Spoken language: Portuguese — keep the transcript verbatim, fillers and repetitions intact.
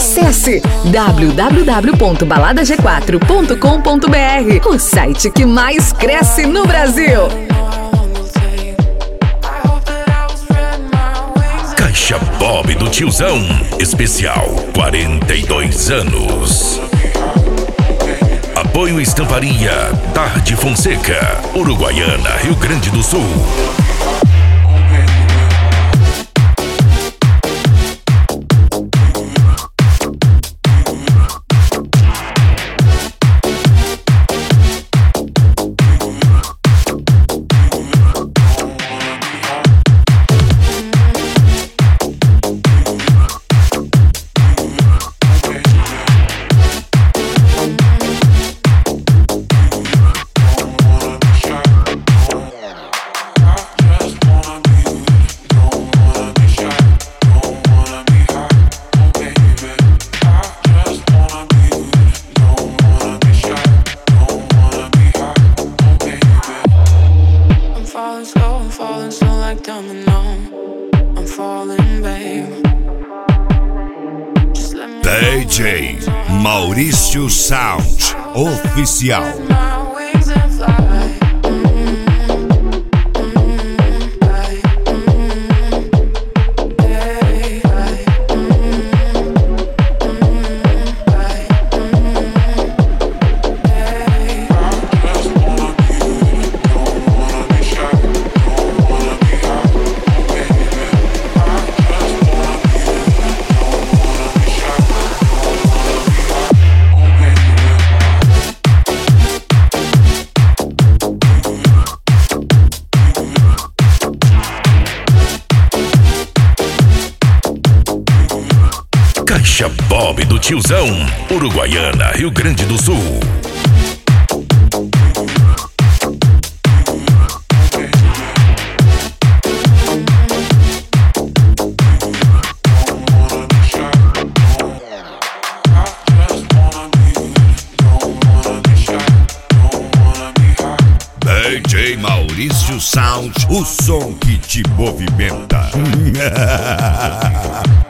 Acesse w w w ponto balada g quatro ponto com ponto b r, o site que mais cresce no Brasil. Caixa Bob do Tiozão, especial quarenta e dois anos. Apoio Estamparia Tarde Fonseca, Uruguaiana, Rio Grande do Sul. D J Maurício Sound Oficial. Caixa Bob do Tiozão, Uruguaiana, Rio Grande do Sul. D J Maurício Sound, o som que te movimenta.